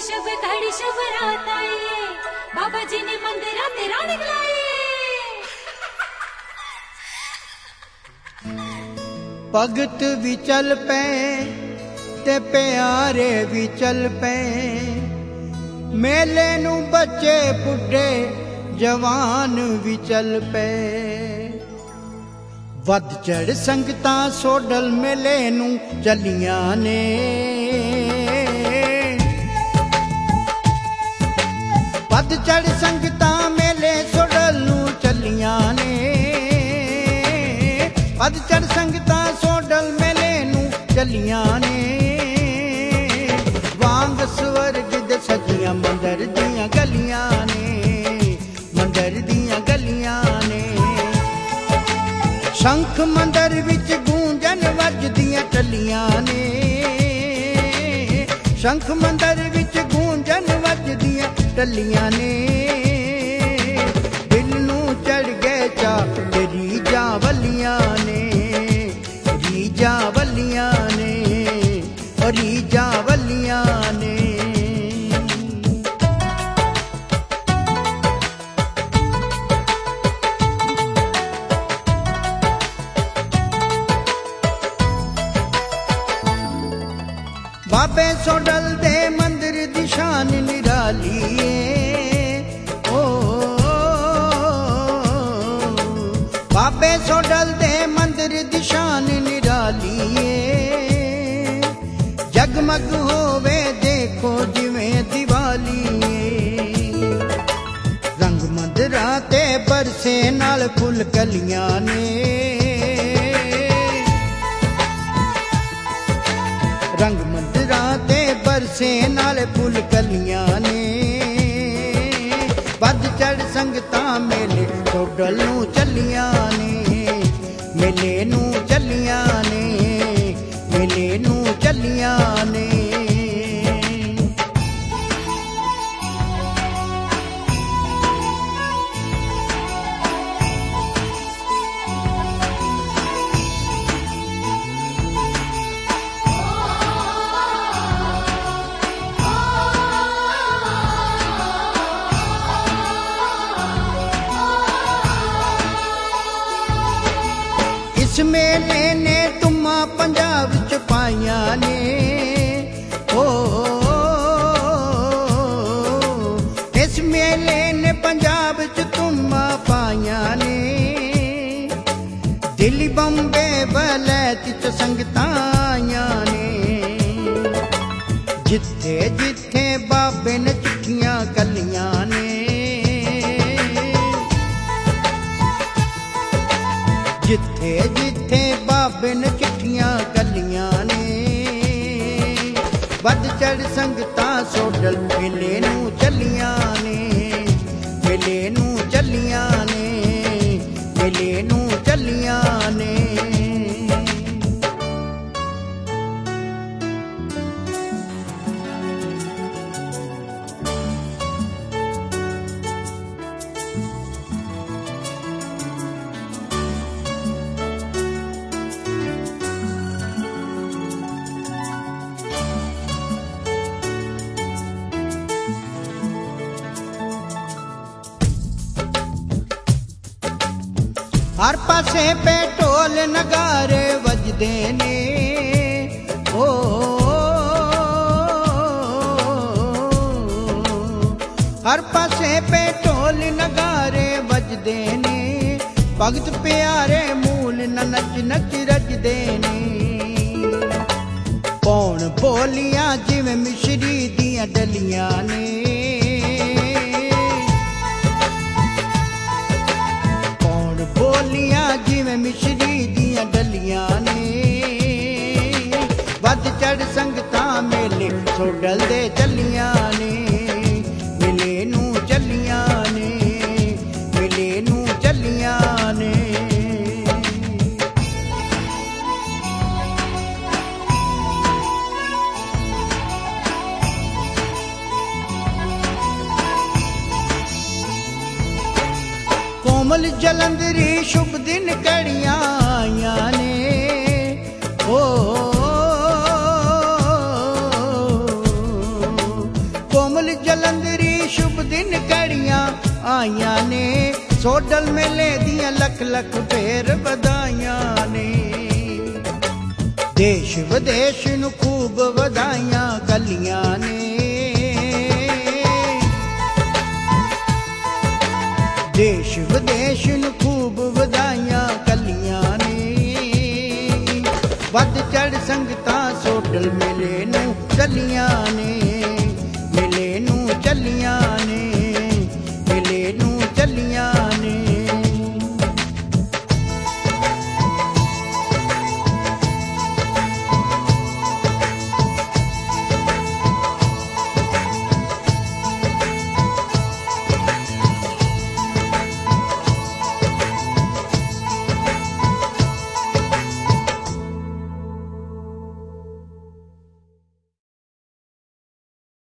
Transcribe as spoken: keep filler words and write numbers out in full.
शब घड़ी शब रात आई है, बाबा जी ने मंदिरा तेरा निकलाए। भगत भी चल पे ते प्यारे भी चल पे, मेले नू बच्चे बुढ़े जवान भी चल पे। वध चढ़ संगतां सोडल मेले नू चलियां ने, वध चढ़ संगतां मेले सोडल नू चलियां ने, वध चढ़ संगतां सोडल मेले नू चलियां ने। वांग स्वर्ग दे सजियां मंदर दियां गलियां ने, मंदर दियां गलियां ने। शंख मंदर विच गूंजन वजदियां टलियां ने, शंख मंदर विच गूंजन वजदियां टलियां ने। दिल नू चढ़ गए चा रीजा वलियां ने, रीजा वलियां ने, रीजा वलियां ने। बाबे सोडल दे मंदिर दी शान निराली है, ओ बाबे सोडल दे मंदिर दी शान निराली है। जगमग होवे देखो जिवें दिवाली है, रंग मंदरा ते बरसे नाल फुल कलियां ने, रंग मंदरा ते बरसे नाले फुल कलियां ने। वध चढ़ संगतां मेले सोडल नू चलियां ने, मेले नू चलियां ने, मेले नू चलियां ने। इस मेले ने तुमा पंजाब च पाइयां ने, ओ इस मेले ने पंजाब च तुमा पाइयां ने। दिल्ली बंबे वलैत च संगतां आइयां ने, जिथे जिथे बाबे ने चिट्ठियां कलियां ने, जिथे जिथे बाबे ने चिट्ठियां कलियां ने। वध चढ़ संगतां सोडल मेले नू चलियां ने, मेले नू चलियां ने, मेले नू चलियां ने। हर पासे पे ढोल नगारे वजदे ने, ओ हर पासे पे ढोल नगारे वजदे ने। भगत प्यारे मूल न नच नच रजदे ने, पौन बोलियां जिवें मिश्री दियां डलियां ने, बोलियां जिवें मिश्री दियां डलियां ने। वध चढ़ संगतां मेले सोडल दे चलियां ने, मेले नू चलियां ने, मेले नू चलियां ने। कोमल जलंधरी शुभ दिन कड़ियां आइयां ने, ओ दिन कड़ियां आईयां ने, सोडल मेले दियां लख लख फेर बधाइयां ने। देश विदेश नू खूब वधाइयां कलियां ने, देश विदेश नू खूब वधाइयां कलियां ने। वध चढ़ संगतां सोडल मेले नू चलियां ने।